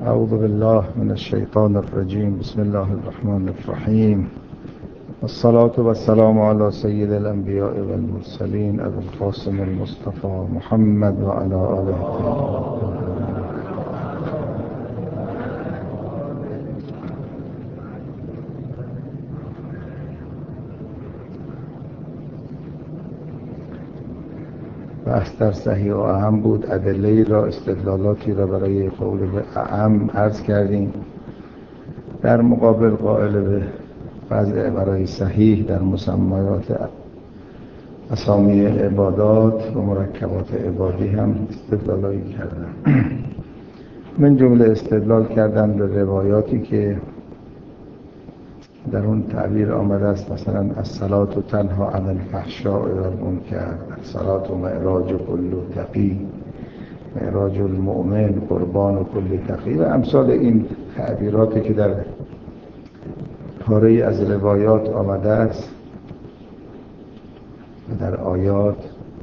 اعوذ بالله من الشیطان الرجیم. بسم الله الرحمن الرحیم. والصلاة والسلام على سید الانبیاء والمرسلین ابو القاسم المصطفى محمد و علی آله بحث در صحیح و اعم بود. ادله را، استدلالاتی را برای قول به اعم عرض کردیم، در مقابل قائل به وضع برای صحیح در مسمیات اسامی عبادات و مرکبات عبادی هم استدلالی کردم. من جمله استدلال کردم به روایاتی که در اون تعبیر آمده است، مثلا الصلاة تنهی عن الفحشاء والمنکر، الصلاة معراج کل تقی، معراج المؤمن قربان کل تقی و امثال این تعبیراتی که در پاره از روایات آمده است و در آیات.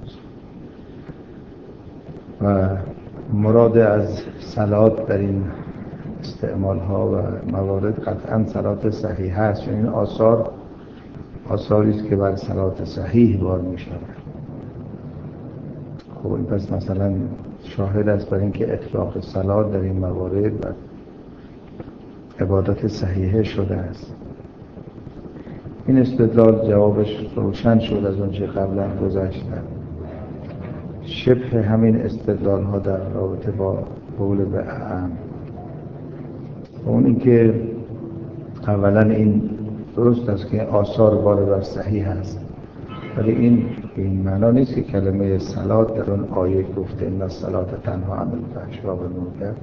و مراد از صلات در این استعمال ها و موارد قطعا صلات صحیح است، یعنی این آثاری است که بر صلات صحیح بار می شود. خب این پس مثلا شاهد است بر اینکه اطلاق صلات در این موارد و عبادت صحیحه شده است. این استدلال جوابش روشن شد از اونچه قبلا گذشتم. شبه همین استدلال ها در رابطه با قول به اعم. اون این که اولا این درست است که آثار بار بر صحیح هست، ولی این معنا نیست که کلمه صلات در اون آیه گفته ان الصلاة تنهی عن الفحشاء والمنکر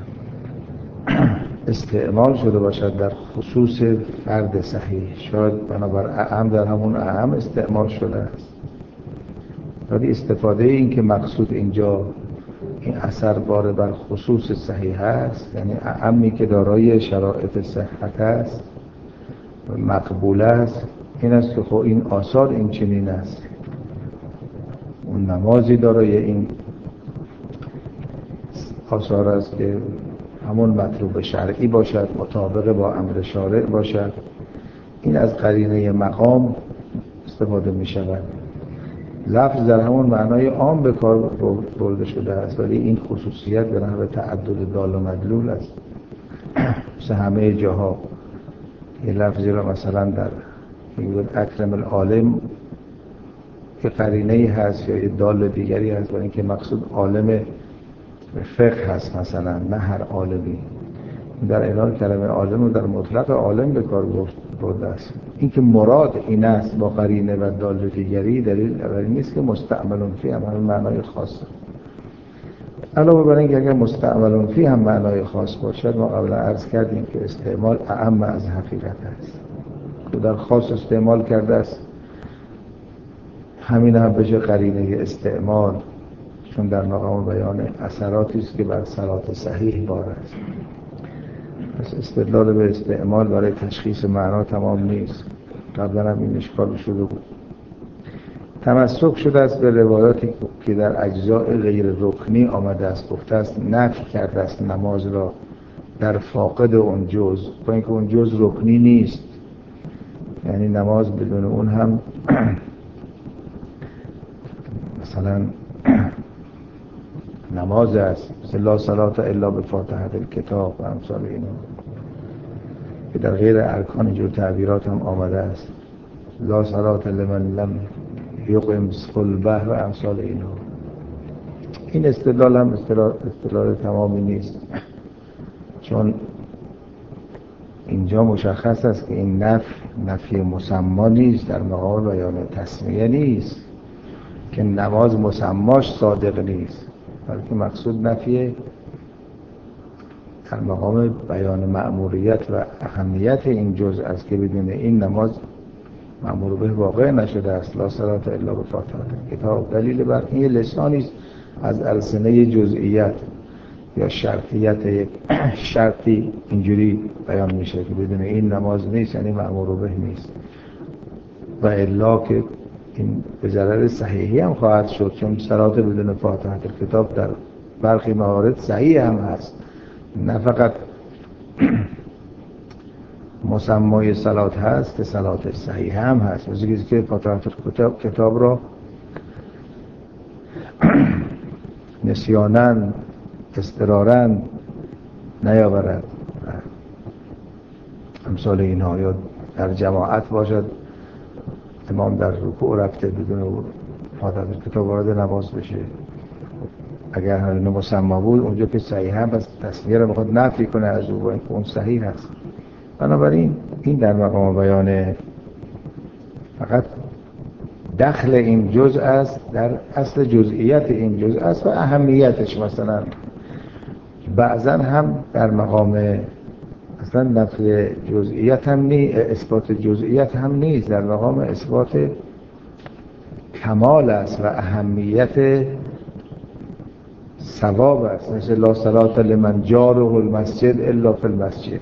استعمال شده باشد در خصوص فرد صحیح. شاید بنابر اعم در همون اعم استعمال شده است، ولی استفاده این که مقصود اینجا این اثر بار بر خصوص صحیح است، یعنی اعمی که دارای شرایط صحت است و مقبول است، این است که خب این آثار این چنین است. اون نمازی دارای این آثار است که همون مطلوب شرعی باشد، مطابق با امر شارع باشد. این از قرینه مقام استفاده می شود. لفظ در همون معنای عام به کار برده شده است، ولی این خصوصیت به نحو تعدد دال و مدلول است. مثل همه جاها یه لفظی را مثلا در میگوید اکرم العالم که قرینه‌ای هست یا یه دال دیگری هست، برای اینکه مقصود عالم فقه هست مثلا، نه هر عالمی. در اینال کلمه عالم رو در مطلق عالم به کار برده است. این که مراد این است با قرینه و دال دیگری دلیل اولی نیست که مستعملون فی هم معنای خاصه. علاوه بر اینکه اگر مستعملون فی هم معنای خاص باشد، ما قبلا عرض کردیم که استعمال اعم از حقیقت است. که در خاص استعمال کرده است، همین هم بشه قرینه استعمال، چون در مقام بیان اثراتی است که بر صلات صحیح بار است. پس استدلال به استعمال برای تشخیص معنا تمام نیست. قبلا هم این اشکال شده بود. تمسک شده است به روایاتی که در اجزاء غیر رکنی آمده است، گفته است نفی کرده است نماز را در فاقد اون جز، با اینکه اون جز رکنی نیست، یعنی نماز بدون اون هم مثلا نماز است، مثل لا صلاة الا بفاتحة الکتاب و امثال اینا که در غیر ارکان اینجور تعبیرات هم آمده است. لا صلاة لمن لم یقم صلبه و امثال اینا. این استدلال هم استدلال تمامی نیست، چون اینجا مشخص است که این نفی مسما نیست، در مقام بیان تسمیه نیست که نماز مسماش صادق نیست، بلکه مقصود نفی در مقام بیان مأموریت و اهمیت این جزء است که بدون این نماز مأمور به واقع نشده است. لا صلاة الا بفاتحة الکتاب. دلیل بر این لسانی است از السنه جزئیت یا شرطیت یک شرطی اینجوری بیان میشه که بدون این نماز نیست، یعنی مأمور به نیست. و الا که این به ضرر صحیحی هم خواهد شد، چون صلات بدون فاتحه الکتاب در برخی موارد صحیح هم هست، نه فقط مسمای صلات هست که صلات صحیح هم هست، مثل که فاتحه کتاب را نسیاناً اضطراراً نیاورد، امثال اینها، یا در جماعت باشد امام در رکوع رفته بدون فاتحه کتاب وارد نماز بشه، اگر همین مسما بود اونجا که صحیح هم بس تصمیه رو بخواد نفی کنه از او، باید اون صحیح هست. بنابراین این در مقام بیان فقط دخل این جزء است در اصل جزئیات این جزء است و اهمیتش. مثلا بعضا هم در مقام اصلا نفی جزئیات هم نیست، اثبات جزئیات هم نیست، در مقام اثبات کمال است و اهمیت ثواب است. مثل لا صلاة لمن جاره المسجد الا فی المسجد،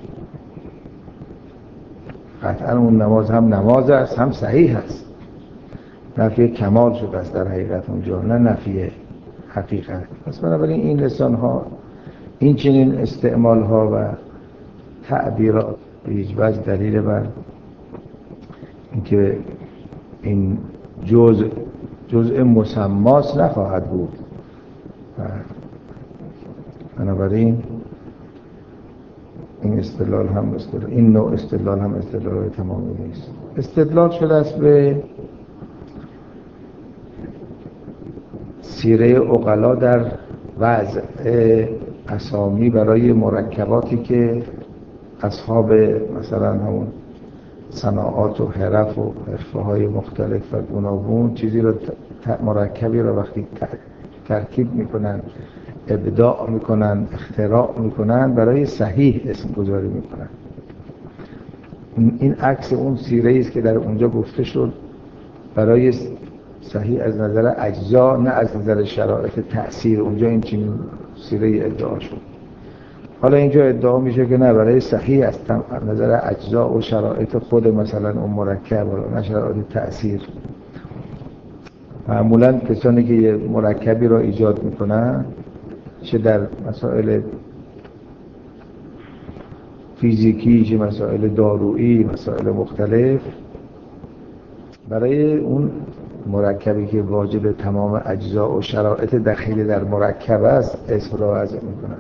قطعا اون نماز هم نماز است هم صحیح است، نفی کمال شده است در حقیقت اونجا، نه نفی حقیقت. پس بنابراین این لسان ها، این چنین استعمال ها و تعبیرات به هیچ وجه دلیل بر اینکه این جزء مسماس نخواهد بود. بنابراین این استدلال هم استدلال، این نوع استدلال هم استدلال تمامی نیست. استدلال شده است به سیره عقلا در وضع اسامی برای مرکباتی که اصحاب مثلا همون صناعات و حرف و حرفه‌های مختلف و گوناگون چیزی رو مرکبی رو وقتی ترکیب میکنن، ابداع میکنن، اختراع میکنن، برای صحیح اسم گذاری میکنن. این عکس اون سیره است که در اونجا گفته شد برای صحیح از نظر اجزا، نه از نظر شرایط تأثیر. اونجا این چنین سیره ادعا شد. حالا اینجا ادعا میشه که نه، برای صحیح از نظر اجزا و شرایط خود مثلا اون مرکب و نه شرایط تأثیر. معمولا کسانی که یه مرکبی را ایجاد میکنن، چه در مسائل فیزیکی، چه مسائل دارویی، مسائل مختلف، برای اون مرکبی که واجب تمام اجزا و شرایط دخیل در مرکب است اسم را وضع میکنن.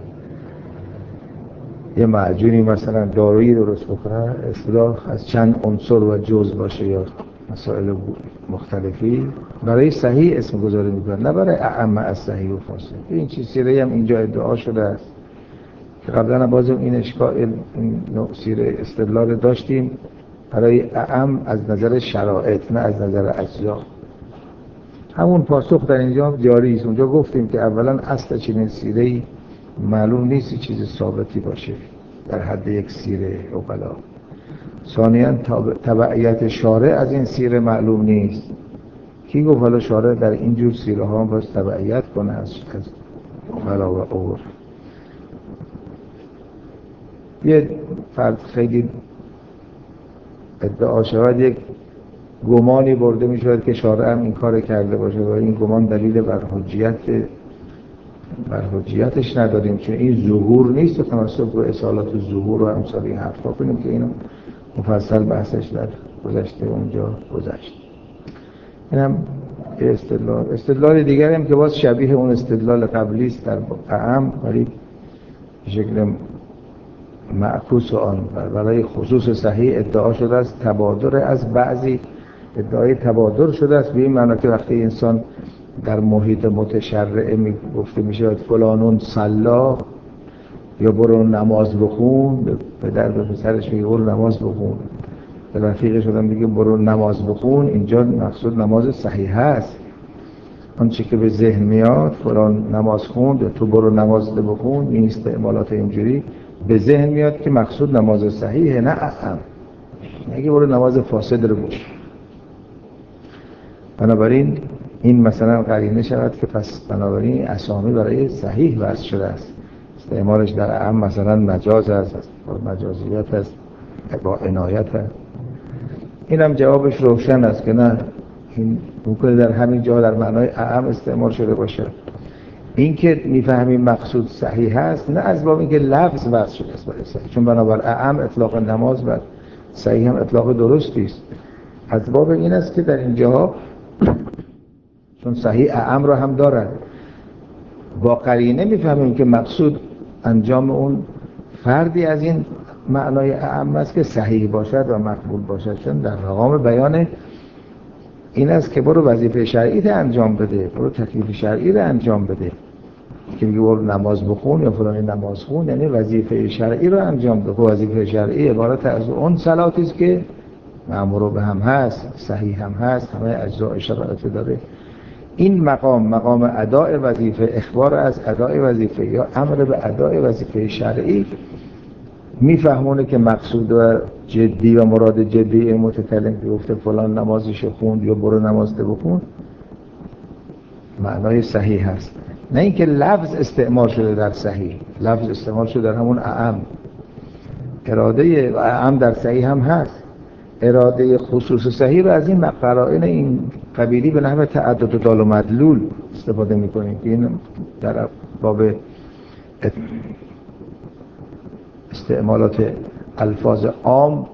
یه معجونی مثلا دارویی درست بکنن، اصطلاح از چند عنصر و جزء باشه یا مسائل مختلفی، برای صحیح اسم گذاری میکنن، نه برای اعم از صحیح و فاسد. این چیز سیره هم اینجا ادعا شده است که قبلا بازم این اشکال، این نوع سیره استدلال داشتیم برای اعم از نظر شرایط، نه از نظر اجزا. همون پاسخ در اینجا جاری است. اونجا گفتیم که اولا اصل چنین سیره‌ای معلوم نیست چیز ثابتی باشه در حد یک سیره عقلا. ثانیاً تبعیت شارع از این سیره معلوم نیست. کی گفت حالا شارع در اینجور سیره ها باید تبعیت کنه از عقلا و عور؟ یه فرد خیلی ادعا شود یک گمانی برده می شود که شارع هم این کار کرده باشه و این گمان دلیل بر حجیتش نداریم، چون این ظهور نیست و تناسب رو اصالات ظهور و امثال این حرفا کنیم که اینو مفصل بحثش در گذشته اونجا گذشت. این هم استدلال دیگری هم که باز شبیه اون استدلال قبلی است در اعم، ولی به شکل معکوس آن برای خصوص صحیح ادعا شده است. تبادر از بعضی ادعای تبادر شده است به این معنی که وقتی انسان در محیط متشرعه گفته میشه فلانون صلا، یا برو نماز بخون، پدر به پسرش میگه برو نماز بخون، به رفیقش آدم میگه برو نماز بخون، اینجا مقصود نماز صحیح هست. آنچه که به ذهن میاد فلان نماز خوند، تو برو نماز بخون، این استعمالات اینجوری به ذهن میاد که مقصود نماز صحیحه، نه اهم نگه برو نماز فاسد رو بخون. بنابراین این مثلا قرینه شود که پس بنابراین اسامی برای صحیح وضع شده است. استعمالش در اعم مثلا مجاز است، مجازیت است، با عنایت است. این هم جوابش روشن است که نه، این ممکنه در همین جا در معنای اعم استعمال شده باشه. این که میفهمیم مقصود صحیح هست نه از باب اینکه لفظ وضع شده است برای صحیح، چون بنابر اعم اطلاق نماز و صحیح هم اطلاق درستی است. از باب این است که در اینجا چون صحیح اعم را هم دارد، با قرینه میفهمیم که مقصود انجام اون فردی از این معنای اعم است که صحیح باشد و مقبول باشد. چون در مقام بیان این است که برو وظیفه شرعی رو انجام بده، برو تکلیف شرعی رو انجام بده، که میگه برو نماز بخون یا فلانی نماز خون، یعنی وظیفه شرعی رو انجام بده. وظیفه شرعی عبارت از اون صلاتی است که مأمور به هم هست، صحیح هم هست، همه اجزاء شرعی داره. این مقام اداء وظیفه، اخبار از اداء وظیفه یا امر به اداء وظیفه شرعی میفهمونه که مقصود و جدی و مراد جدی متکلم که گفته فلان نمازش خوند یا برو نماز بخون معنای صحیح هست، نه اینکه لفظ استعمال شده در صحیح. لفظ استعمال شده در همون اعم، اراده اعم در صحیح هم هست. اراده خصوص صحیح رو از این قرائن این قبیلی به نحو تعدد دال و مدلول استفاده میکنیم که این در باب استعمالات الفاظ عام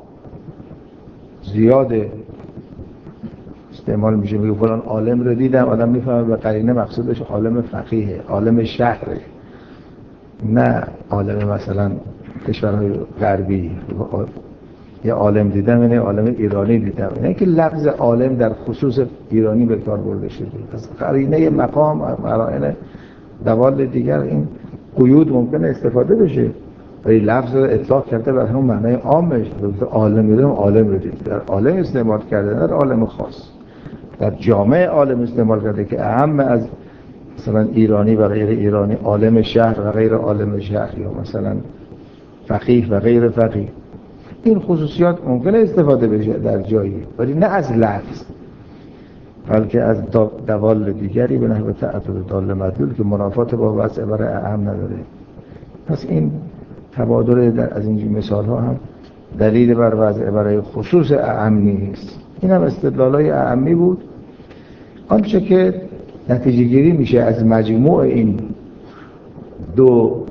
زیاده استعمال میشه. میگه فلان عالم رو دیدم، آدم میفهمه به قرینه مقصودش عالم فقیهه، عالم شهره، نه عالم مثلا کشورهای غربی. یا عالم دیدم یعنی عالم ایرانی دیدم، یعنی که لفظ عالم در خصوص ایرانی به کار برده شده. پس قرینه مقام قرائن دوال دیگر این قیود ممکنه استفاده بشه، ولی لفظ رو اطلاق کرده بر همون معنای عامش. عالم دیدم عالم رو دید، در عالم استعمال کرده، در عالم خاص، در جامعه عالم استعمال کرده که اهم از مثلا ایرانی و غیر ایرانی، عالم شهر و غیر عالم شهر، یا مثلا فقیه و غیر فقیه. این خصوصیات ممکنه استفاده بشه در جایی، ولی نه از لفظ، بلکه از دوال دیگری به نحو تعدد دال مدلول که منافات با وضع برای اعم نداره. پس این تبادل از این مثال ها هم دلیل بر وضع برای خصوص اعم نیست. این هم استدلالای اعمی بود. آنچه که نتیجه گیری میشه از مجموع این دو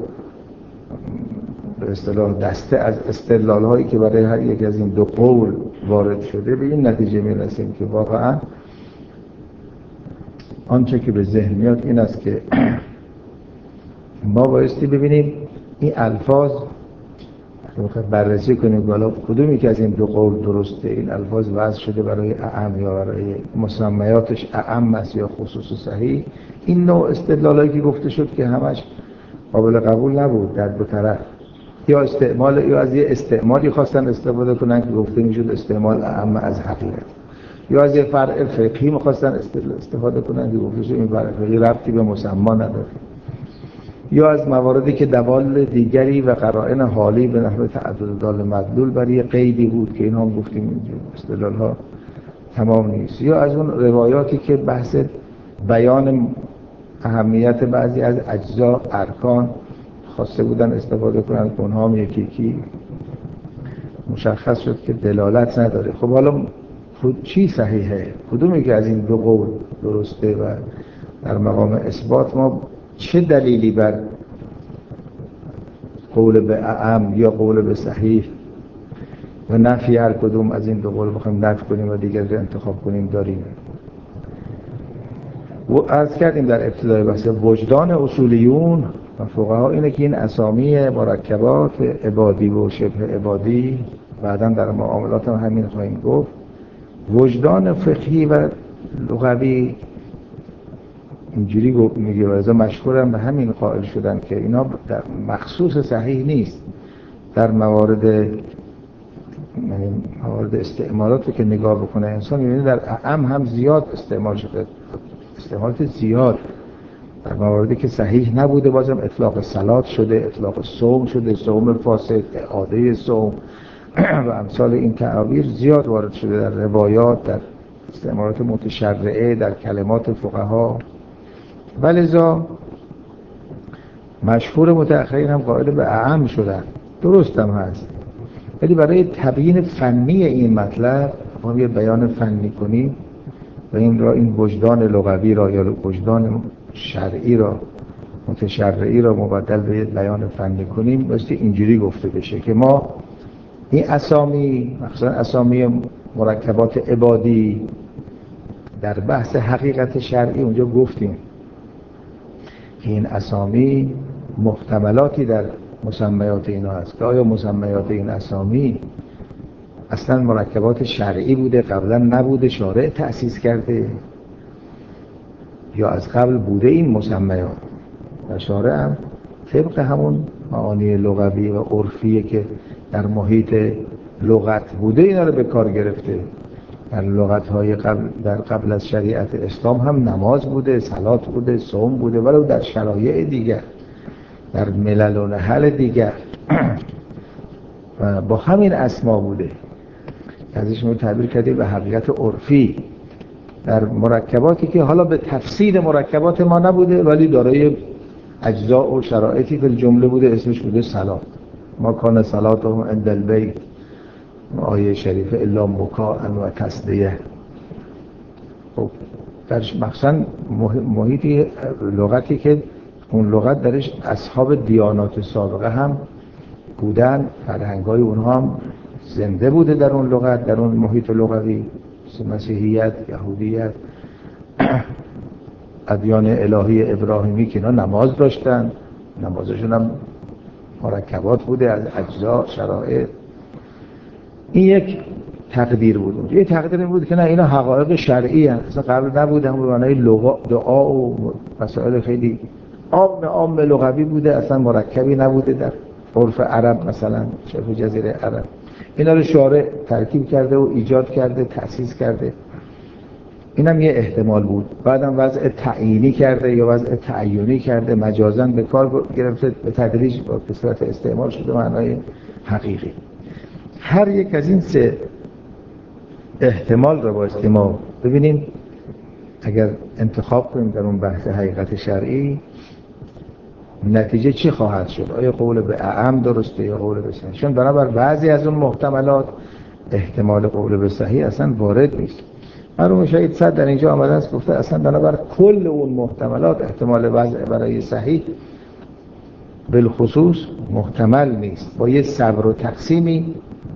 به اصطلاح دسته از استدلال هایی که برای هر یک از این دو قول وارد شده، به این نتیجه میرسیم که واقعا آنچه که به ذهن میاد این است که ما بایستی ببینیم این الفاظ بررسی کنیم بالا کدومی که از این دو قول درسته. این الفاظ وضع شده برای اعم یا برای مسمیاتش اعم است یا خصوص صحیح. این نوع استدلالایی که گفته شد که همش قابل قبول نبود در دو طرف، یا استعمال یا از یه استعمالی خواستن استفاده کنن که گفته میشد استعمال اعم از حقیقت، یا از یه فرع فقهی می‌خواستن استفاده کنن که گفته شد این فرع فقهی ربطی به مسما نداره، یا از مواردی که دوال دیگری و قرائن حالی به نحو تعدد دال مدلول برای قیدی بود که اینها هم گفتیم استدلال ها تمام نیست، یا از اون روایاتی که بحث بیان اهمیت بعضی از اجزا ارکان خواسته بودن استفاده کنن که اونها هم یکی مشخص شد که دلالت نداره. خب حالا چی صحیحه؟ کدومی که از این دو قول درسته و در مقام اثبات ما چه دلیلی بر قول به اعم یا قول به صحیح و نفی هر کدوم از این دو قول بخوایم نفی کنیم و دیگر رو انتخاب کنیم داریم؟ و عرض کردیم در ابتدای بحث وجدان اصولیون و فقها اینه که این اسامی مرکبات عبادی و شبه عبادی بعداً در معاملات هم همین خواهیم گفت. وجدان فقهی و لغوی اینجوری میگه و ازا مشهورم به همین قائل شدن که اینا در مخصوص صحیح نیست. در موارد استعمالاتی که نگاه بکنه انسان یعنی در اعم هم زیاد استعمال شده، استعمالات زیاد در مواردی که صحیح نبوده بازم اطلاق صلات شده، اطلاق صوم شده، صوم فاسد، اعاده صوم و امثال این تعابیر زیاد وارد شده در روایات، در استعمالات متشرعه، در کلمات فقها. ولذا مشهور متأخرین هم قائل به اعم شدن، درست هم هست، ولی برای تبیین فنی این مطلب ما یه بیان فنی کنیم و این وجدان لغوی را یا وجدان شرعی را متشرعی را مبدل به بیان فنی کنیم، بایستی اینجوری گفته بشه که ما این اسامی، مثلا اسامی مرکبات عبادی، در بحث حقیقت شرعی اونجا گفتیم که این اسامی محتملاتی در مسمیات اینا هست که آیا مسمیات این اسامی اصلا مرکبات شرعی بوده، قبلا نبوده، شارع تأسیس کرده، یا از قبل بوده این مسمیات و شارع هم طبق همون معانی لغوی و عرفی که در محیط لغت بوده اینا رو به کار گرفته. در لغت‌های قبل از شریعت اسلام هم نماز بوده، صلات بوده، صوم بوده، ولی در شرایع دیگر، در ملل و نحل دیگر و با همین اسما بوده. ازش ما تعبیر کردیم به حقیقت عرفی در مرکباتی که حالا به تفصیل مرکبات ما نبوده ولی دارای اجزاء و شرایطی به جمله بوده، اسمش بوده صلات. ما کان صلاتهم عند البیت، آیه شریفه الا مکاء و تسلیه. خب در مخصوصا محیطی لغتی که اون لغت درش اصحاب دیانات سابقه هم بودن، فرهنگ‌های اونها هم زنده بوده در اون لغت، در اون محیط لغوی، مسیحیت، یهودیت، ادیان الهی ابراهیمی که اینا نماز داشتن، نمازشون هم مرکبات بوده از اجزا، شرایط. این یک تقدیر بود. یه تقدیر این بود که نه اینا حقایق شرعی هستند، اصلا قبل نبوده، هم به معنای دعا و مسائل خیلی عام لغوی بوده، اصلا مرکبی نبوده در عرف عرب، مثلا شبه جزیره عرب. اینا رو شارع ترکیب کرده و ایجاد کرده، تأسیس کرده. اینم یه احتمال بود. بعدم وضع تعیینی کرده یا وضع تعیینی کرده، مجازاً به کار گرفته، به تدریج با کثرت استعمال شده معنای حقیقی. هر یک از این سه احتمال رو بایستی ما ببینیم اگر انتخاب کنیم در اون بحث حقیقت شرعی نتیجه چی خواهد شد. آیا قول به اعم درسته یا قول به صحیح؟ چون بنابر بعضی از اون محتملات احتمال قول به صحیح اصلا وارد نیست. مرحوم شهید صدر در اینجا آمده است گفته اصلا بنابر کل اون محتملات احتمال وضع برای صحیح بالخصوص محتمل نیست. با یه صبر و تقسیمی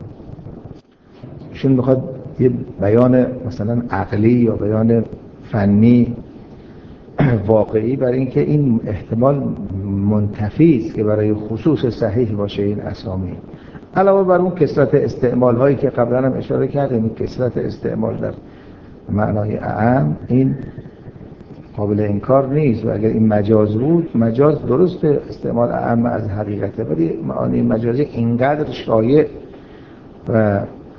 چون میخواد یه بیان مثلا عقلی یا بیان فنی واقعی برای اینکه این احتمال منتفی است که برای خصوص صحیح باشه این اسامی، علاوه بر اون کثرت استعمال هایی که قبلا هم اشاره کردیم، کثرت استعمال در معنای اعم این قابل انکار نیست. و اگر این مجاز بود، مجاز درست استعمال اعم از حقیقته، ولی معانی مجازی اینقدر شایع و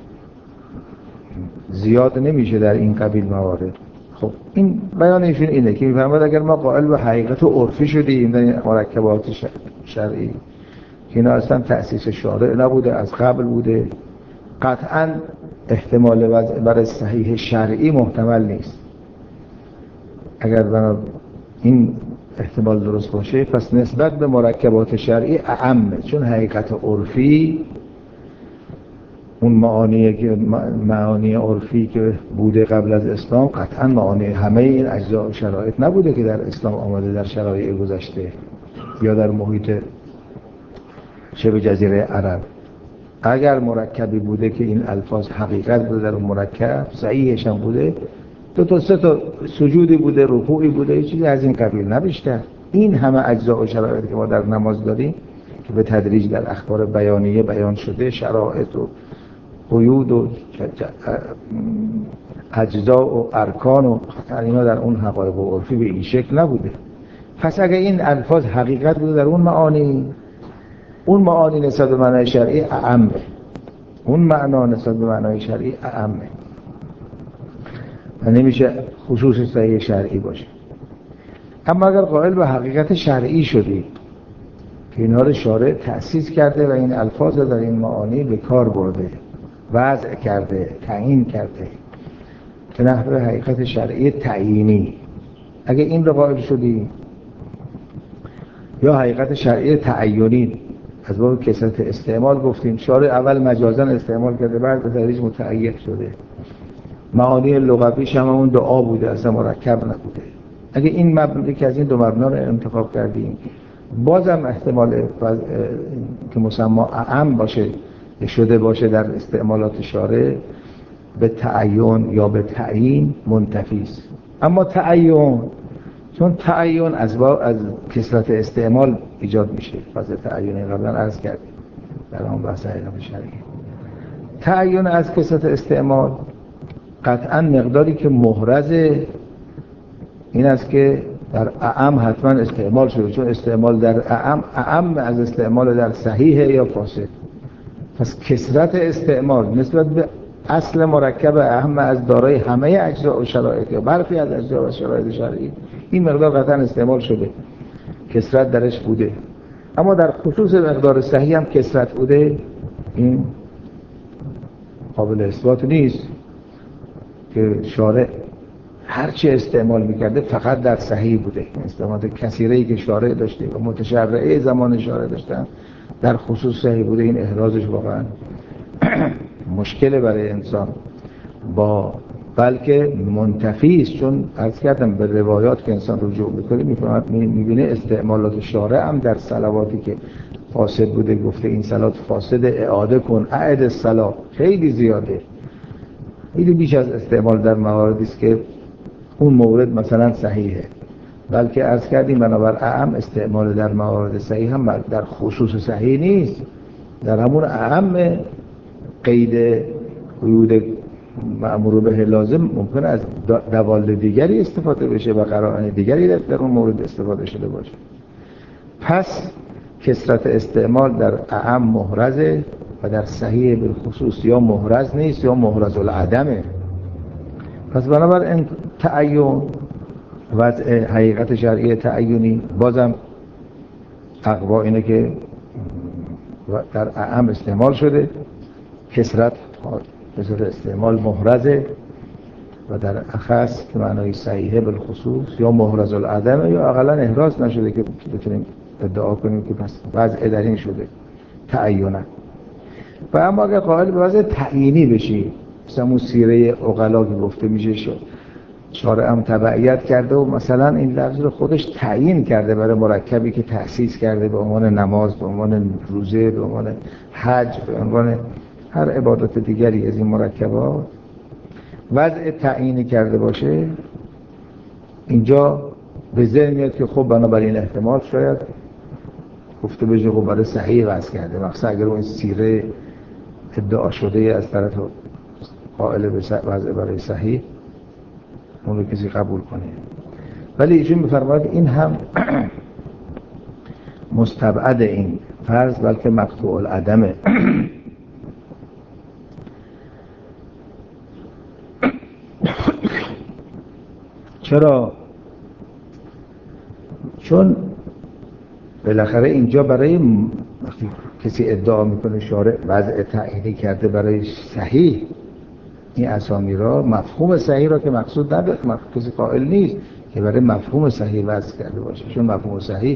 زیاد نمیشه در این قبیل موارد. خب این بیان ایشون اینه که میفرماید اگر ما قائل به حقیقت عرفی شدیم در مرکبات شرعی که اینا اصلا تأسیس شارع نبوده، از قبل بوده، قطعاً احتمال وضع برای صحیح شرعی محتمل نیست. اگر بنا این احتمال درست باشه پس نسبت به مرکبات شرعی اعمه، چون حقیقت عرفی اون معانی عرفی که بوده قبل از اسلام قطعا معانی همه این اجزا و شرایط نبوده که در اسلام آمده در شرایع گذشته یا در محیط شبه جزیره عرب. اگر مرکبی بوده که این الفاظ حقیقت بوده در اون مرکب، صحیحش هم بوده، 2 تا 3 تا سجودی بوده، رکوعی بوده، یه چیزی از این قبیل، نه بیشتر. این همه اجزا و شرایط که ما در نماز داریم که به تدریج در اخبار بیانیه بیان شده، شرایط و قیود و اجزا و ارکان و اینا در اون حقایق و عرفی به این شکل نبوده. پس اگر این الفاظ حقیقت بوده در اون معانی نسبت به معنای شرعی اعمه، اون معنا نسبت به معنای شرعی اعمه و نمیشه خصوص صحیح شرعی باشه. اما اگر قائل به حقیقت شرعی شدی که اینها رو شارع تأسیس کرده و این الفاظ در این معانی به کار برده، وضع کرده، تعیین کرده به نحو حقیقت شرعی تعیینی، اگه این رو قائل شدی، یا حقیقت شرعی تعیینی از باب کثرت استعمال گفتیم، شارع اول مجازاً استعمال کرده بعد به تدریج متعین شده، معانی لغویش هم اون دعا بوده اصلا مرکب نبوده، اگه این مبنی که از این دو مبنا رو انتخاب کردیم، بازم احتمال که مسمى اعم باشه شده باشه در استعمالات شارع به تعین یا به تعیین منتفی است. اما تعین، چون تعین از کثرت استعمال ایجاد میشه، فاز تعین قبلا عرض کردیم در اون بحث حقیقت شرعی. تعین از کثرت استعمال قطعا مقداری که محرزه این است که در اعم حتما استعمال شده، چون استعمال در اعم از استعمال در صحیح یا فاسد. پس کثرت استعمال نسبت به اصل مرکب اهم از دارای همه اجزا و شرایط یا برخی از اجزا و شرایط شرعی، این مقدار قطعا استعمال شده، کثرت درش بوده. اما در خصوص مقدار صحیح هم کثرت بوده، این قابل اثبات نیست که شارع هرچی استعمال میکرده فقط در صحیح بوده. استعمالات کثیره‌ای که شارع داشته و متشرعه زمان شارع داشتن در خصوص صحیح بوده. این احرازش واقعا مشکله برای انسان، بلکه منتفی است، چون عرض کردم به روایات که انسان رجوع میکنه میبینه استعمالات شارع هم در صلواتی که فاسد بوده گفته این صلات فاسد اعاده کن، اعد الصلاة، خیلی زیاده، خیلی بیش از استعمال در مواردی است که اون مورد مثلا صحیحه. بلکه عرض کردیم بنابر اعم استعمال در موارد صحیح هم در خصوص صحیح نیست، در همون اعم قید قیود مأمور به لازم ممکن از دوال دیگری استفاده بشه و قرائن دیگری در اون مورد استفاده شده باشه. پس کثرت استعمال در اعم محرزه و در صحیح بالخصوص یا محرز نیست یا محرز العدمه. پس بنابراین تعین وضع حقیقت شرعی تعینی بازم اقوا اینه که در اعم استعمال شده، کثرت استعمال محرزه و در اخص که معنای صحیحه بالخصوص یا محرز العدمه یا اقلا احراز نشده که بتونیم ادعا کنیم که پس وضع در این شده تعینه. و اما اگر قائل به وضع تعیینی بشی، مثلا اون سیره عقلا که گفته میشه شارع هم تبعیت کرده و مثلا این لفظ رو خودش تعیین کرده برای مرکبی که تأسیس کرده به عنوان نماز، به عنوان روزه، به عنوان حج، به عنوان هر عبادت دیگری از این مرکبات وضع تعیینی کرده باشه، اینجا به ذهن میاد که خب بنابراین احتمال شاید گفته بشه خب برای صحیح وضع کرده، مثلا اگر اون سیره ادعا شده از طرف قائل به وضع برای صحیح اون رو کسی قبول کنه. ولی ایشون می‌فرماید این هم مستبعد این فرض بلکه مقطوع العدمه. چرا؟ چون بالاخره اینجا برای وقتی کسی ادعا میکنه شارع وضع تعیینی کرده برای صحیح این اسامی را، مفهوم صحیح را که مقصود نداره، کسی قائل نیست که برای مفهوم صحیح وضع کرده باشه، چون مفهوم صحیح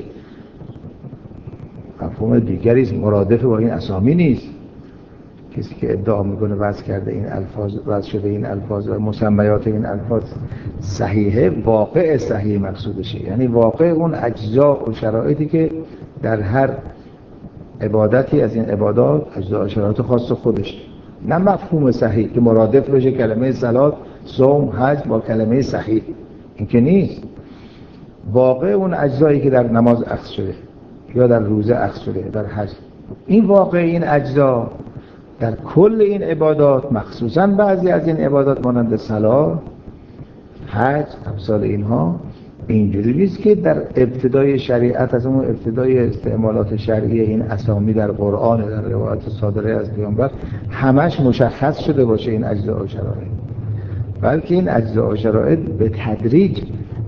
مفهوم دیگری است، مرادف با این اسامی نیست. کسی که ادعا میکنه وضع کرده این الفاظ، وضع شده این الفاظ و مسمیات این الفاظ صحیحه، واقع صحیح مقصودشه، یعنی واقع اون اجزا و شرایطی که در هر عبادتی از این عبادات اجزا و شرایط خاص خودش، نه مفهوم صحیح که مرادف بشه کلمه صلات، صوم، حج با کلمه صحیح، این که نیست. واقع اون اجزایی که در نماز اخذ شده یا در روزه اخذ شده، در حج، این واقع این اجزا در کل این عبادات، مخصوصا بعضی از این عبادات مانند صلات، حج، امثال اینها، اینجوری نیست که در ابتدای شریعت از اون ابتدای استعمالات شرعی این اسامی در قرآن، در روایات صادره از پیامبر همش مشخص شده باشه این اجزا و شرایط، بلکه این اجزا و شرایط به تدریج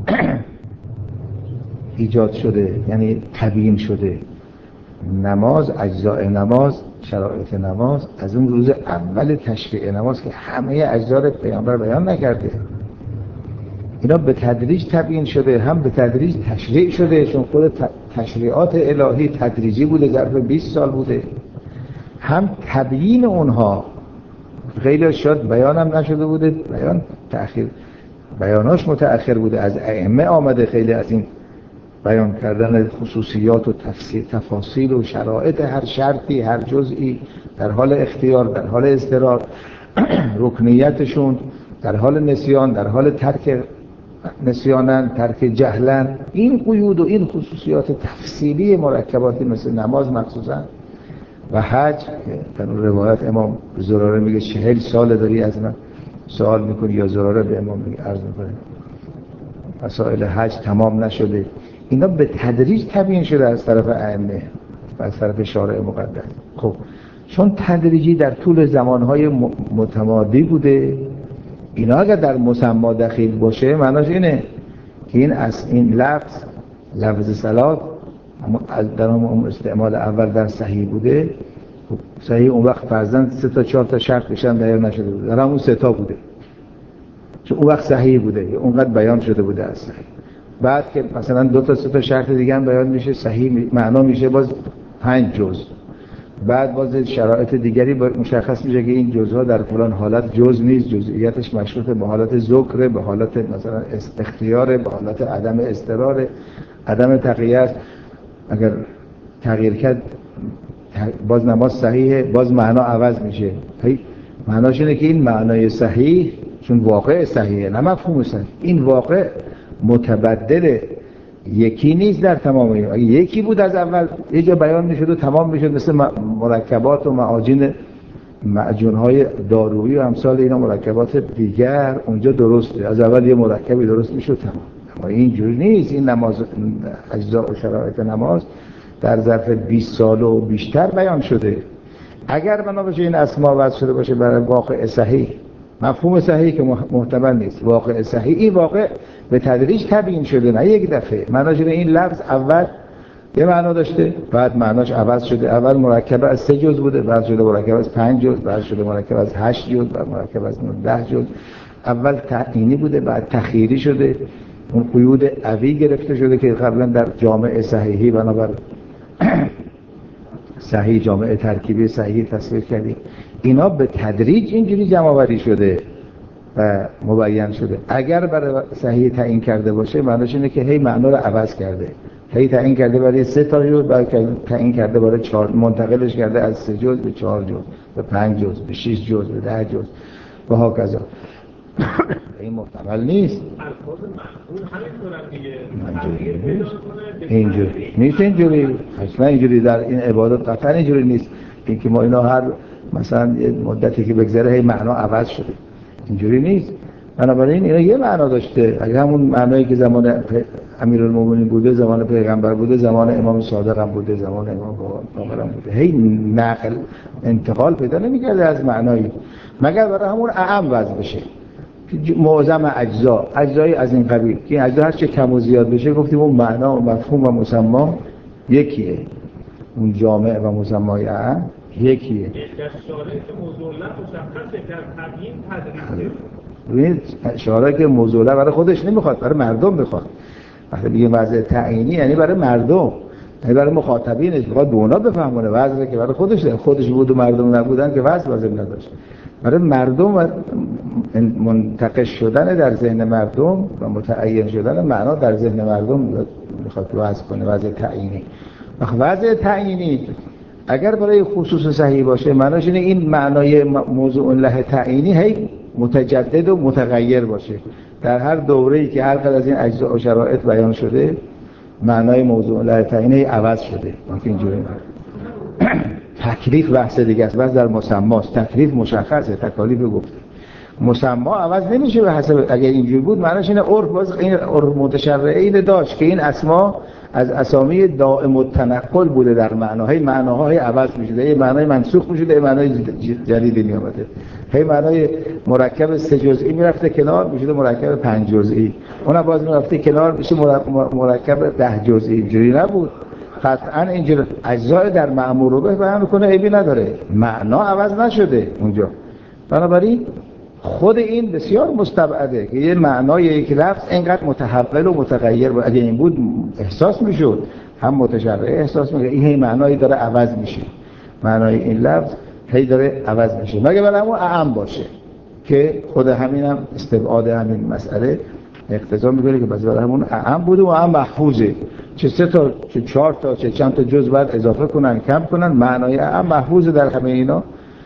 ایجاد شده، یعنی تبیین شده. نماز، اجزای نماز، شرایط نماز از اون روز اول تشریع نماز که همه اجزا رو پیامبر بیان نکرده، اینا به تدریج تبیین شده، هم به تدریج تشریع شده، چون خود تشریعات الهی تدریجی بوده، ظرف 20 سال بوده، هم تبیین اونها خیلی شاید بیان هم نشده بوده، بیان تأخیر بیاناش متأخر بوده، از ائمه آمده خیلی از این بیان کردن خصوصیات و تفاصیل و شرایط هر شرطی هر جزئی در حال اختیار در حال اضطرار، رکنیتشون در حال نسیان در حال ترک نسیانن ترک جهلن. این قیود و این خصوصیات تفصیلی مرکباتی مثل نماز مخصوصا و حج، در روایت امام زراره میگه 40 سال داری از من سوال میکنی، یا زراره به امام میگه عرض میکنه مسائل حج تمام نشده. اینا به تدریج تبیین شده از طرف ائمه و از طرف شارع مقدس. خب چون تدریجی در طول زمانهای متمادی بوده، اینا اگر در مسما دخیل باشه معناش اینه که این لفظ صلات در اون استعمال اول در صحیح بوده. صحیح اون وقت فرضاً 3 تا 4 تا شرط بشن بیان نشده بوده، در همون 3 تا بوده چون اون وقت صحیح بوده، اونقدر بیان شده بوده از صحیح. بعد که مثلا 2 تا 3 تا شرط دیگه هم بیان میشه، صحیح معنا میشه باز 5 جز. بعد باز شرایط دیگری مشخص میشه که این جزها در فلان حالت جز نیست، جزئیاتش مشروطه به حالت ذکر، به حالت مثلا اختیار، به حالت عدم اضطرار، عدم تقیه است. اگر تغییر کرد باز نماز صحیحه، باز معنا عوض میشه. معناش اینه که این معنای صحیح چون واقع صحیحه نه مفهوم صحیح، این واقع متبدل یکی نیست در تمام این. اگه یکی بود از اول یه جا بیان میشد و تمام میشد، مثل مرکبات و معجونهای دارویی و امثال اینا مرکبات دیگر اونجا درسته، از اول یه مرکبی درست میشد تمام. اما اینجوری نیست. این نماز اجزا و شرایط نماز در ظرف 20 سال و بیشتر بیان شده. اگر بنا باشه این اسما وضع شده باشه برای واقع صحیح، مفهوم صحیح که محتمل نیست، واقع صحیح، این واقع به تدریج تبیین شده نه یک دفعه. معناش این لفظ اول یه معنا داشته، بعد معناش عوض شده. اول مرکب از 3 جز بوده، بعد شده مرکب از 5 جز، بعد شده مرکب از 8 جز، بعد مرکب از 10 جز. اول تعیینی بوده، بعد تخییری شده. اون قیود قوی گرفته شده که قبلا در جامع صحیحی بنابر صحیح جامع ترکیبی صحیح تصویر کردیم. اینا به تدریج اینجوری جمع آوری شده و مبین شده. اگر برای صحیح تعیین کرده باشه معنیش اینه که هی معنا رو عوض کرده، هی تعیین کرده برای 3 تا جز، بعد تعیین کرده برای 4، منتقلش کرده از 3 جز به 4 جز، به 5 جز، به 6 جز، به 10 جز و هاکذا. این محتمل نیست. الفاظ مفهوم همین دیگه. اینجوری نیست، اینجوری اصلا اینجوری در این عبادت قطعا اینجوری نیست. اینکه ما اینا هر مثلا یه مدتی که بگذره هی معنا عوض شده، اینجوری نیست. بنابراین اینا یه معنا داشته. اگه همون معنایی که زمان امیرالمومنین بوده، زمان پیغمبر بوده، زمان امام صادق هم بوده، زمان امام باقر هم بوده، هی نقل انتقال پیدا نمی‌کرده از معنایی، مگر برای همون اعم وضع بشه. معظم اجزای از این قبیل که این اجزا هر چه کم و زیاد بشه گفتیم اون معنا و مفهوم و مسما یکیه، اون جامع و مسمای اعم یکیه. در شارع که موضوع لفظ مشخصه در تبیین تدریجه. ببینید شارع که موضوع برای خودش نمیخواد، برای مردم میخواد. وقتی میگه وضع تعیینی یعنی برای مردم، یعنی برای مخاطبینش، میخواد به اونا بفهمونه. وضعی که برای خودش بود و مردم نبودن که وضع لازم نداشت. برای مردم و منتقش شدن در ذهن مردم و متعین شدن معنا در ذهن مردم میخواد وضع کنه. وضع تعیینی، وضع تعیینی اگر برای خصوص صحیح باشه معناش اینه این معنای موضوع له تعیینی هی متجدد و متغیر باشه. در هر دوره‌ای که هر قدر از این اجزا و شرایط بیان شده معنای موضوع له تعیینی عوض شده. ممکن اینجوری تکلیف بحث دیگه است. بس در مسماست، تکلیف مشخصه، تکالیف گفته. مسما عوض نمیشه به حسب. اگر اینجوری بود معناش اینه عرف باز این عرف متشرعین داشت که این اسما از اسامی دائم التنقل بوده در معناهای عوض میشده، یه معنای منسوخ میشده، یه معنای جدیدی میامده. هی معنای مرکب 3 جزئی میرفته کنار میشده مرکب 5 جزئی، اونم باز میرفته کنار میشه مرکب 10 جزئی. اینجوری نبود. قطعا اینجور اجزای در مأمور به بیان میکنه، عیبی نداره، معنا عوض نشده اونجا. بنابراین خود این بسیار مستبعده که یه معنای یک لفظ اینقدر متحول و متغیر بود. اگه این بود احساس میشد، هم متشرع احساس میکنه این هی معنایی داره عوض میشه، معنای این لفظ هی داره عوض میشه، مگه برای همون اعم باشه که خود همینم استبعاد همین مسئله اقتضا میکنه که بس برای همون اعم بوده و هم محفوظه، چه 3 تا چه 4 تا چه چند تا جز باید اضافه کنن کم کنن، معنای اعم محفوظه در همه اینا.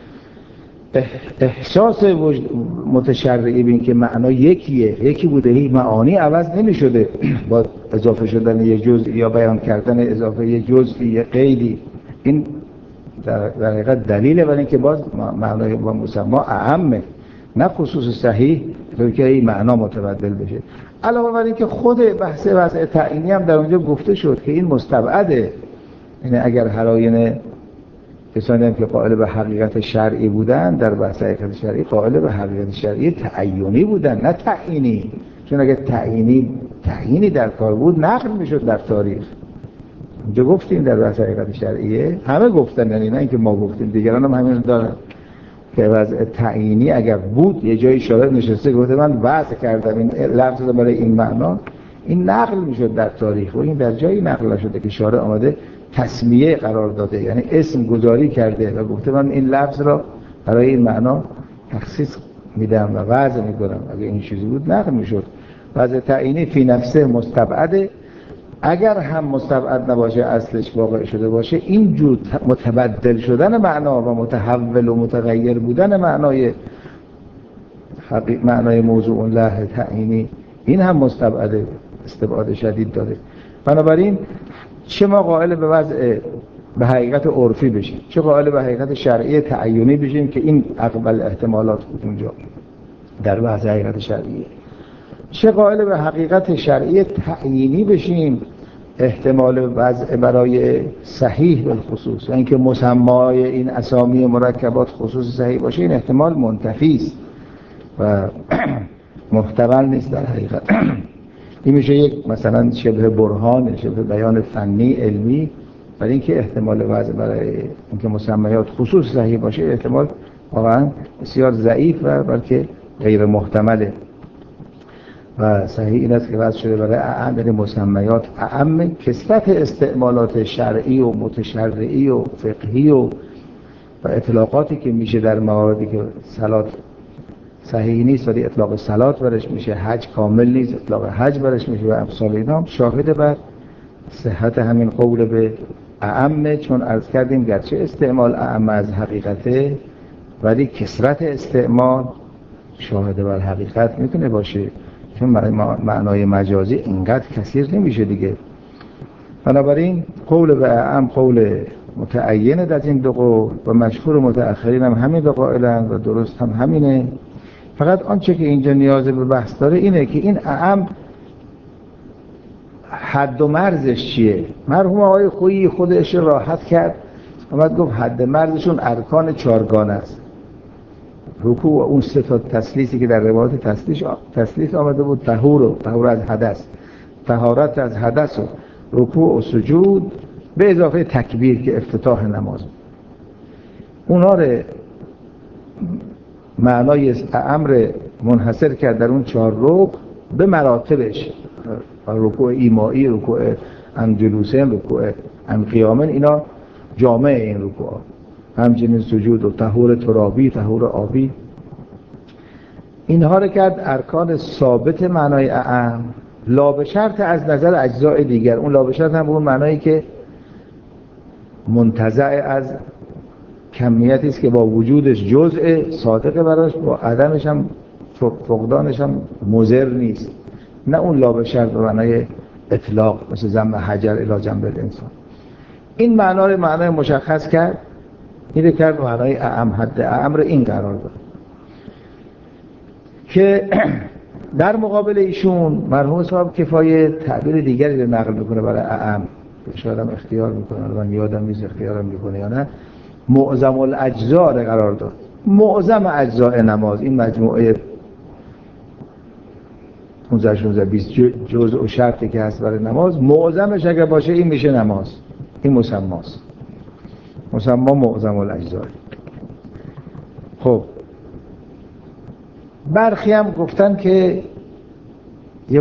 احساس متشرعی بین که معنا یکی بوده، هیچ معانی عوض نمی شده با اضافه شدن یک جزء یا بیان کردن اضافه یک جزء یا قیدی. این در حقیقت دلیله برای اینکه باز معنای با مسما اعمه، نه خصوص صحیح که این معنا متبدل بشه. علاوه بر اینکه خود بحث وضع تعیینی هم در اونجا گفته شد که این مستبعده، یعنی اگر هراین کسانی هم که قائل به حقیقت شرعی بودن در بحث حقیقت شرعی قائل به حقیقت شرعی تعیینی بودن نه تعیینی، چون اگر تعیینی در کار بود نقل میشد در تاریخ. اینجا گفتیم در بحث حقیقت شرعیه همه گفتن، یعنی نه اینکه ما گفتیم، دیگران هم همین دارن که وضع تعیینی اگر بود یه جایی شارع نشسته گفته من وضع کردم این لفظ رو برای این معنا، این نقل میشد در تاریخ و این در جایی نقل نشده که شارع آمده تسمیه قرار داده، یعنی اسم گذاری کرده و گفته من این لفظ را برای این معنا تخصیص میدم و وضع میکنم. اگر این چیزی بود نقل میشد. وضع تعیینی فی نفسه مستبعده، اگر هم مستبعد نباشه اصلش واقع شده باشه، این جور متبدل شدن معنا و متحول و متغیر بودن معنای موضوع له تعیینی این هم مستبعده، استبعاد شدید داره. بنابراین چه ما قائل به وضع به حقیقت عرفی بشیم، چه قائل به حقیقت شرعی تعیینی بشیم که این اقبل احتمالات بود اونجا در بحث حقیقت شرعیه، چه قائل به حقیقت شرعی تعیینی بشیم احتمال وضع برای صحیح بالخصوص، یعنی که مسمای این اسامی مرکبات خصوص صحیح باشه، این احتمال منتفی است و محتمل نیست در حقیقت. این میشه یک مثلا شبه برهان، شبه بیان فنی علمی برای اینکه احتمال وضع برای اینکه مسمیات خصوص صحیح باشه احتمال واقعا بسیار ضعیف و بلکه غیر محتمله. و صحیح این است که وضع شده برای اعم، یعنی مسمیات اعم، کثرت استعمالات شرعی و متشرعی و فقهی و اطلاقاتی که میشه در مواردی که صلات صحیح نیست ولی اطلاق صلات برش میشه، حج کامل نیست اطلاق حج برش میشه و امثال اینا هم شاهد بر صحت همین قول به اعم، چون عرض کردیم گرچه استعمال اعم از حقیقته ولی کثرت استعمال شاهد بر حقیقت میتونه باشه، چون معنای مجازی اینقدر کثیر نمیشه دیگه. بنابراین قول به اعم قول متعینه در این دو قول و مشهور متأخرین هم همین قائلن و درست هم همینه. فقط آنچه که اینجا نیاز به بحث داره اینه که این اعم حد و مرزش چیه. مرحوم آقای خویی خودش راحت کرد، اومد گفت حد مرزشون ارکان 4گانه است. رکوع و اون 3 تا تسلیسی که در روایات تسلیس آمده بود، طهور از حدث، طهارت از حدث و رکوع و سجود به اضافه تکبیر که افتتاح نماز، اونا رو معنای امر منحصر کرد در اون 4 رکن به مراتبش، رکوع ایمائی، رکوع انجلوسین، رکوع انقیامن، اینا جامع این رکوع، همچنین سجود و طهور ترابی، طهور آبی، اینها رو کرد ارکان ثابت معنای اعم، لا به شرط از نظر اجزاء دیگر. اون لا به شرط هم به اون معنایی که منتزع از کمیتی است که با وجودش جزء صادق براش، با عدمش هم فقدانش هم مضر نیست، نه اون لا به شرط به معنای اطلاق مثل ضم حجر الی جنب الانسان. این معنا رو معنای مشخص کرد، این رو کرد معنای اعم، حد اعم رو این قرار داد که در مقابل ایشون مرحوم صاحب کفایه تعبیر دیگری رو نقل میکنه برای اعم، شاید هم اختیار میکنه، من یادم نیست اختیارم میکنه یا نه، معظم الاجزاء رو قرار داد. معظم اجزاء نماز، این مجموعه 15 16 20 جزء و شرطی که هست برای نماز، معظمش اگه باشه این میشه نماز، این مسماست، مسما معظم الاجزاء. خب برخی هم گفتن که یه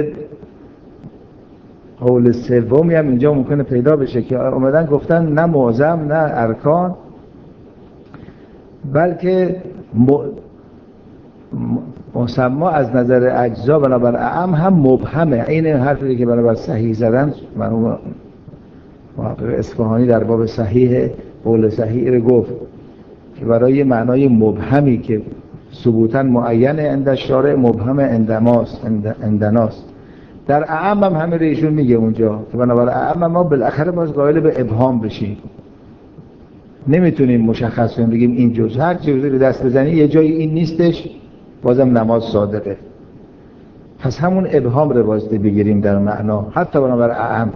قول سومی هم اینجا ممکنه پیدا بشه که اومدن گفتن نه معظم نه ارکان، بلکه مسما از نظر اجزا بنابر اعم هم مبهمه. این حرفی که بنابر صحیح زدن مرحوم محقق اصفهانی در باب صحیح قول صحیح رو گفت که برای معنای مبهمی که ثبوتا معین عند الشارع مبهم عندناست. در اعم هم همه ایشون میگه اونجا که بنابر اعم ما بالاخره باز قائل به ابهام بشیم، نمیتونیم مشخص کنیم بگیم این جز، هر جزئی رو دست بزنی یه جایی این نیستش بازم نماز صادقه. پس همون ابهام رو بازده بگیریم در معنا حتی بنابر اعم،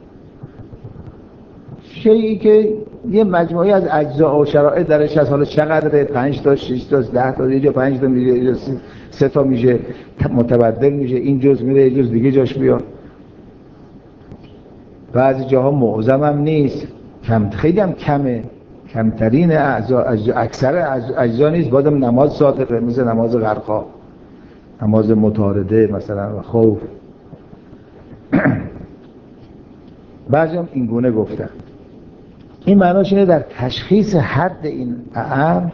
شیئی که یه مجموعی از اجزا و شرایط درش هست، حالا چقدره، 5 تا 6 تا 10 تا، یه جا 5 تا میشه، یه جا 3 تا میشه، متبدل میشه، این جز میره یه جز دیگه جاش بیاد. بعضی جاها معظم هم نیست، خیلی هم کمه، کمترین اعضا، اکثر اجزا نیست، بازم نماز صادقه، مثل نماز غرقا، نماز مطارده مثلا و خوف. بعضی هم این گونه گفتن. این معناش اینه در تشخیص حد این اعم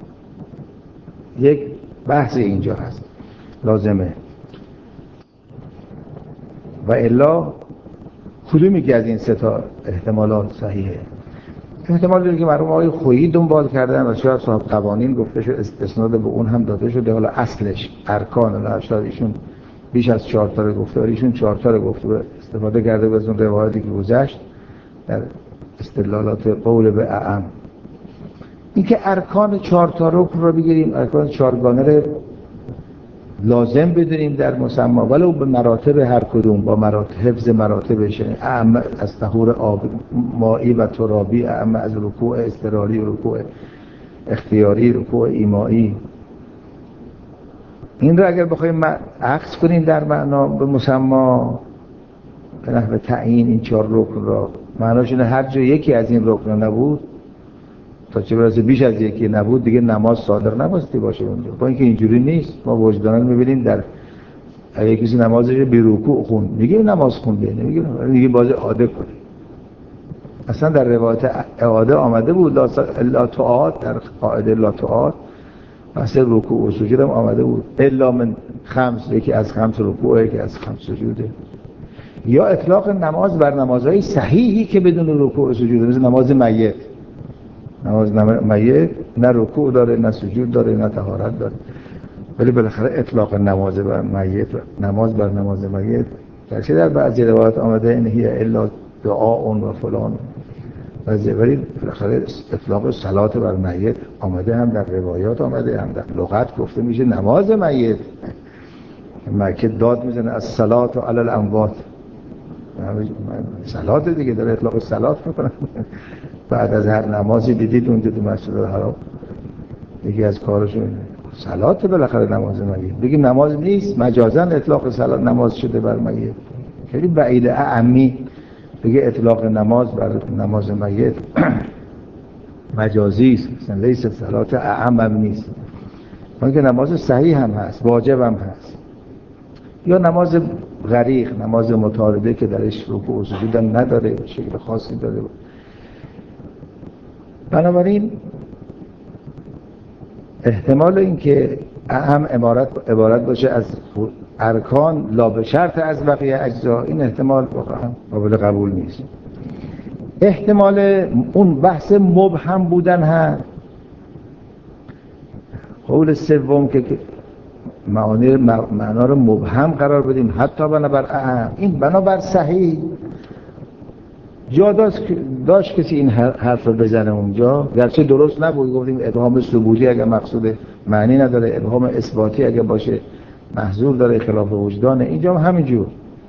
یک بحث اینجا هست لازمه، و الا کدومی که از این 3 تا احتمالات صحیحه؟ احتمال داره که مرحوم آقای خویی دنبال کردن و شاید صاحب قوانین گفته شد، اسناد به اون هم داده شده، حالا اصلش ارکان، حالا شاید ایشون بیش از 4 تا رو گفته، ایشون 4 تا رو گفته، استفاده کرده از اون روایتی که گذشت در استدلالات قول به اعم. این که ارکان 4 تا رکن رو بگیریم، ارکان 4گانه رو لازم بدونیم در مسما، ولو به مراتب هر کدوم، با مراتب حفظ مراتبش، اعم از طهور آب مائی و ترابی، اعم از رکوع اضطراری، رکوع اختیاری، رکوع ایمایی. این رو اگر بخوایم عکس کنیم در معنا به مسما به نحو تعیین این 4 رکن را، معناش اینه هر جا یکی از این رکن نبود، تا چه برسه بیش از یکی نبود، دیگه نماز صادق نباستی باشه اونجا. با اینکه اینجوری نیست، ما وجداناً می‌بینیم در اگه کسی نمازش بی رکوع خون، میگه نماز خونده، میگه باز اعاده کنه. اصلا در روایت اعاده آمده بود لا تعاد، در قاعده لا تعاد پس رکوع و سجود هم آمده بود الا من 5، یکی از 5 رکوع، یکی از 5 سجوده. یا اطلاق نماز بر نمازهای صحیحی که بدون رکوع و سجود، مثل نماز میت. نماز میت نه رکوع داره، نه سجود داره، نه طهارت داره، ولی بالاخره اطلاق نماز بر میت، نماز بر نماز میت، گرچه در بعضی روایات آمده این هی الا دعاء و فلان، ولی بالاخره اطلاق صلات بر میت آمده، هم در روایات آمده، هم در لغت گفته میشه نماز میت. مکه داد میزنه از صلات و علی الاموات، صلات دیگه داره اطلاق صلات میکنه. بعد از هر نمازی دیدید اونجا تو مسجد الحرام یکی از کارشون صلات، بالاخره نماز میت. بگیم نماز نیست، مجازاً اطلاق صلات نماز شده بر میت، خیلی بعید اعمی بگه اطلاق نماز بر نماز میت مجازی است، مثلا لیس صلات اعم هم نیست، بلکه نماز صحیح هم هست، واجب هم هست. یا نماز غریق، نماز مطارده که درش رکوع و سجود نداره، شکل خاصی داره. بنابراین احتمال این که اهم عبارت باشه از ارکان لا به شرط از بقیه اجزا، این احتمال واقعا قابل قبول نیست. احتمال اون بحث مبهم بودن هست. قول سوم که معنا رو مبهم قرار بدیم حتی بنابر اهم، این بنابر صحیح جا داشت کسی این حرف رو بزنه اونجا، گرچه درست نبود، گفتیم ابهام ثبوتی اگر مقصود معنی نداره، ابهام اثباتی اگر باشه محظور داره، خلاف وجدانه. اینجا هم همینجور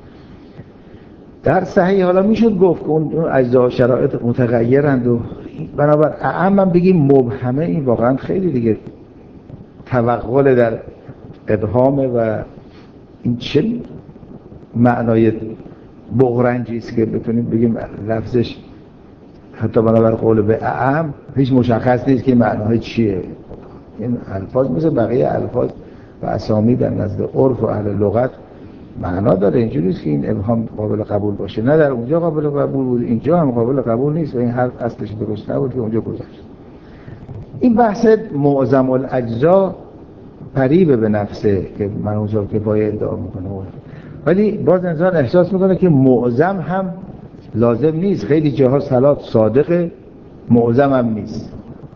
در صحیح حالا میشد گفت که اون اجزا و شرایط متغیرند و بنابر اعم بگیم مبهمه، این واقعا خیلی دیگه توقل در ابهامه و این چه معنای بغرنجی است که بتونیم بگیم لفظش حتی بنابر قول به اعم هیچ مشخص نیست که معنای چیه. این الفاظ مثل بقیه الفاظ و اسامی در نزد عرف و اهل لغت معنا داره، اینجوری نیست که این ابهام قابل قبول باشه، نه در اونجا قابل قبول بود اینجا هم قابل قبول نیست و این حرف اصلش درست نبود که اونجا گذاشت. این بحث معظم الاجزا قریب به نفسه که من اونجا که باید ادعا میکنه، ولی باز انسان احساس میکنه که معظم هم لازم نیست. خیلی جاها صلات صادقه، معظم هم نیست.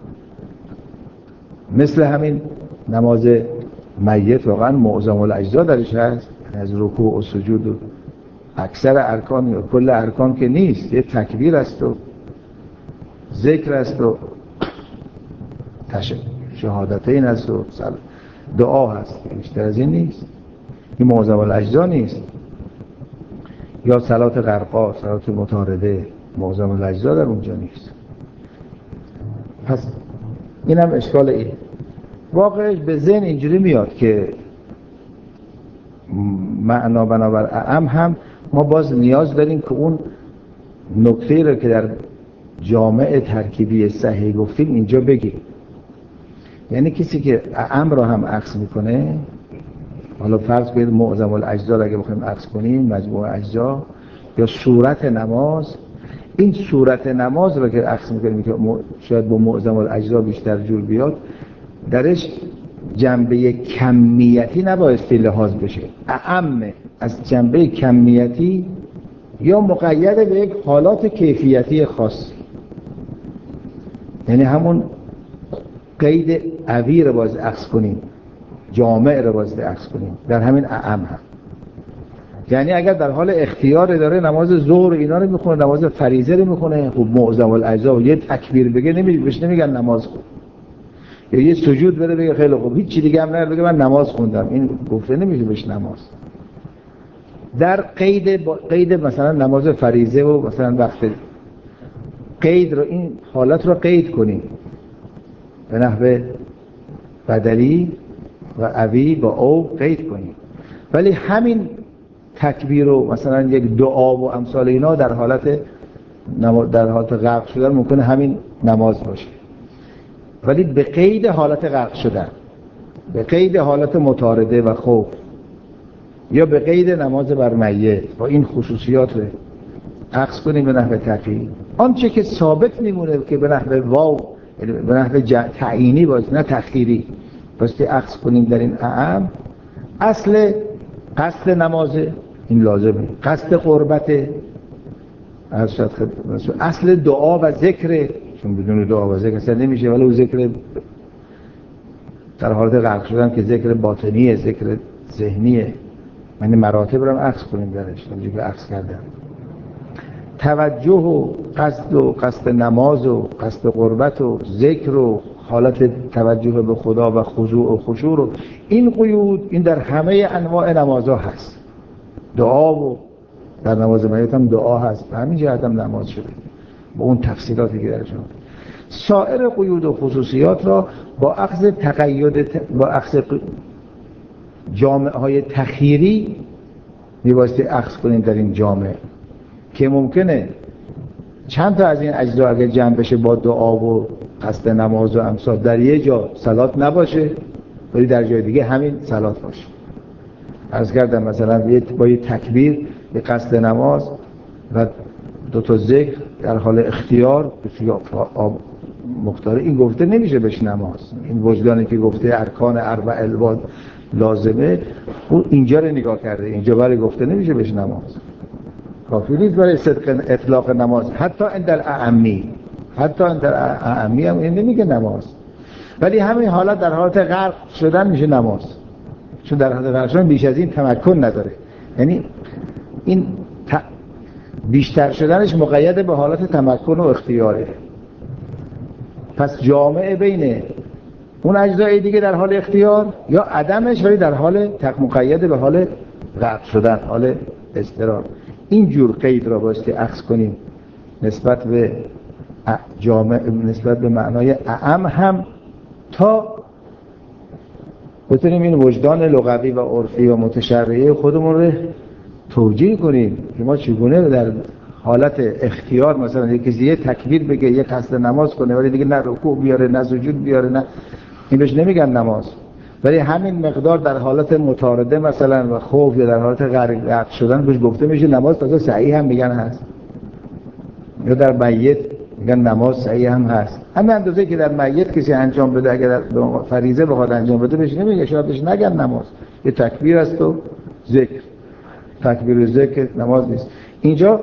مثل همین نماز میت واقعا معظم الاجزا درش هست، از رکوع و سجود و اکثر ارکان یا کل ارکان که نیست، یه تکبیر است و ذکر است و شهادتین است و دعا هست، بیشتر از این نیست. این معظم الاجزا نیست. یا صلات غرقا، صلات متارده، معظم الاجزا در اونجا نیست. پس این هم اشکال این. واقعش به ذهن اینجوری میاد که معنا بنابر اعم هم ما باز نیاز داریم که اون نکته رو که در جامع ترکیبی صحیح گفتیم اینجا بگیم. یعنی کسی که اعم رو هم عکس میکنه، حالا فرض کنید معظم الاجزا اگه بخوایم عکس کنیم، مجموع اجزا یا صورت نماز، این صورت نماز رو که عکس میکنیم که شاید با معظم الاجزا بیشتر جور بیاد، درش جنبه کمیتی نبایستی لحاظ بشه. اعم از جنبه کمیتی یا مقید به یک حالات کیفیتی خاص، یعنی همون قید عوی رو باز عکس کنیم، جامع رو باز عکس کنیم در همین اعم هم. یعنی اگر در حال اختیار داره نماز ظهر اینا رو میخونه، نماز فریضه رو میخونه، خب معظم الاجزا یه تکبیر بگه بهش نمیگن نماز خون، یا یه سجود بره بگه خیلی خوب، هیچ چی دیگه هم نره بگه من نماز خوندم، این گفته نمیشه بهش نماز. در قید مثلا نماز فریضه و مثلا وقت قید رو، این حالت رو قید کنیم به نحو بدلی و عوی با او قید کنیم، ولی همین تکبیر و مثلا یک دعا و امثال اینا در حالت غرق شدن ممکنه همین نماز باشه، ولی به قید حالت غرق شدن، به قید حالت مطارده و خوف، یا به قید نماز بر میت با این خصوصیات رو عکس کنیم به نحو تقیید. آنچه که ثابت میمونه که به نحو واو، به نحو تعیینی باشه نه تخییری، باستی عکس کنیم در این اعم. اصل قصد نماز این لازمه، قصد قربت، اصل دعا و ذکر، چون بدون دعا و ذکر اصلا نمیشه، ولی ذکر در حالت غرق شدن که ذکر باطنیه، ذکر ذهنیه، یعنی مراتب رو هم عکس کنیم درش، اونجوری که عکس کردم. توجه و قصد نماز و قصد قربت و ذکر و حالت توجه به خدا و خضوع و خشوع و این قیود، این در همه انواع نمازها هست. دعا و در نماز میت هم دعا هست، به همین جهت هم نماز شده با اون تفصیلاتی که درش هست. سایر قیود و خصوصیات را با اخذ جامعه های تخییری میبایستی اخذ کنیم در این جامعه، که ممکنه چند تا از این اجزا اگر جمع بشه با دعا و قصد نماز و امثال، در یه جا صلات نباشه ولی در جای دیگه همین صلات باشه. عرض کردم مثلا با یه تکبیر به قصد نماز و دو تا ذکر در حال اختیار مختار، این گفته نمیشه بهش نماز. این وجدانی که گفته ارکان اربع الواد لازمه، اون اینجا رو نگاه کرده، اینجا برای گفته نمیشه بهش نماز. کافی نیست برای صدق اطلاق نماز، حتی این در اعمی، هم این نمیگه نماز، ولی همین حالت در حالت غرق شدن میشه نماز، چون در حالت غرق شدن بیش از این تمکن نداره، یعنی این بیشتر شدنش مقید به حالت تمکن و اختیاره. پس جامعه بین اون اجزای دیگه در حال اختیار یا عدمش، ولی در حال مقید به حال غرق شدن، حال اضطرار. این جور قید را بایستی عکس کنیم نسبت به جامعه، نسبت به معنای اعم هم، تا بتونیم این وجدان لغوی و عرفی و متشرعی خودمون رو توجیه کنیم که ما چگونه در حالت اختیار مثلا یک کسی یه تکبیر بگه، یه قصد نماز کنه ولی دیگه نه رکوع بیاره نه سجود بیاره، نه این بهش نمیگن نماز، ولی همین مقدار در حالت مطارده مثلا و خوف یا در حالت غرق شدن بهش گفته میشه نماز. تازه صحیح هم میگن هست. یا در بیت میگن نماز صحیح هم هست. همین اندازه که در میت کسی انجام بده، اگر در فریضه بخواد انجام بده بهش نمیگه، شاید بهش نگن نماز، یه تکبیر است و ذکر، تکبیر و ذکر نماز نیست. اینجا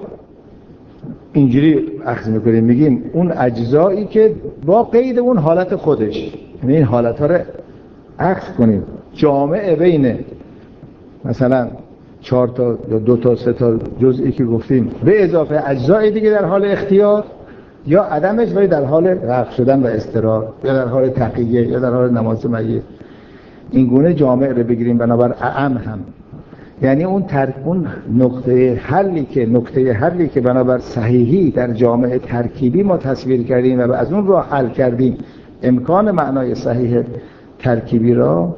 اینجوری اخذ میکنیم، میگیم اون اجزایی که با قید اون حالت خودش، یعنی این حالت ها رو اخذ کنیم، جامعه بین مثلا 4 تا یا 2 تا 3 تا جزئی که گفتیم به اضافه اجزای دیگه در حال اختیار یا عدمش، ولی در حال رفع شدن و استراحت، یا در حال تقیه، یا در حال نماز میت. این گونه جامعه رو بگیریم. بنابر اعم هم یعنی اون نقطه حلی که بنابر صحیحی در جامعه ترکیبی ما تصویر کردیم و از اون راه حل کردیم، امکان معنای صحیح ترکیبی را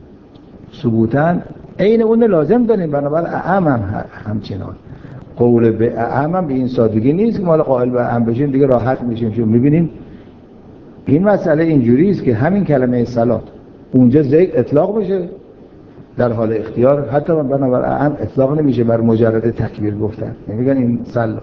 ثبوتاً عین اون لازم داریم. بنابر اعم هم همچنان قول به اعم هم به این سادگی نیست که مال قائل به اعم بشیم دیگه راحت میشیم. چون میبینیم این مسئله اینجوری است که همین کلمه صلات اونجا اطلاق بشه در حال اختیار، حتی بنابر اعم اطلاق نمیشه بر مجرد تکبیر گفتن، نمیگن این صلا.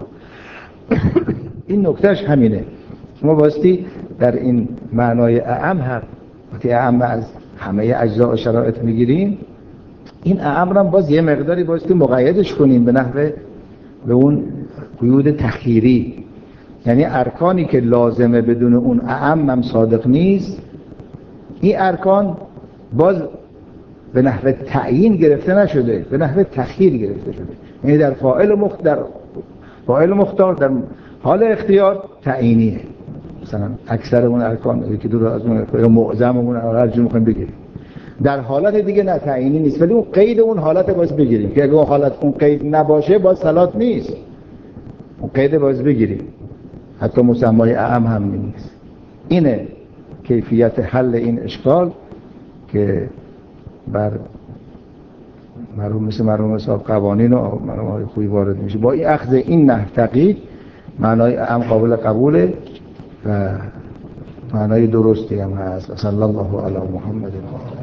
این نکتهش همینه. ما باستی در این معنای اعم هم وقتی اعم از همه اجزا و شرایط میگیریم، این اعم هم باز یه مقداری باستی مقیدش کنیم به نحوه به اون قیود تخییری، یعنی ارکانی که لازمه بدون اون اعم هم صادق نیست، این ارکان باز به نحوه تعیین گرفته نشده، به نحوه تخییر گرفته شده. یعنی در فاعل مختار در حال اختیار تعیینیه. مثلا اکثر اون ارکان یکی دو از اون یا معظم اون هر جور می‌خوایم بگیریم، در حالت دیگه نه تعیینی نیست، ولی اون قید اون حالت باز بگیریم که اگه اون حالت اون قید نباشه باز صلات نیست، اون قید باز بگیریم، حتی مسمای اعم هم نیست. اینه کیفیت حل این اشکال که بر مرحوم صاحب قوانین و مرحوم خوبی وارد میشه. با این اخذ این نحو تقیید معنای اعم قابل قبوله و معنای درستی هم هست. صلی الله علی محمد.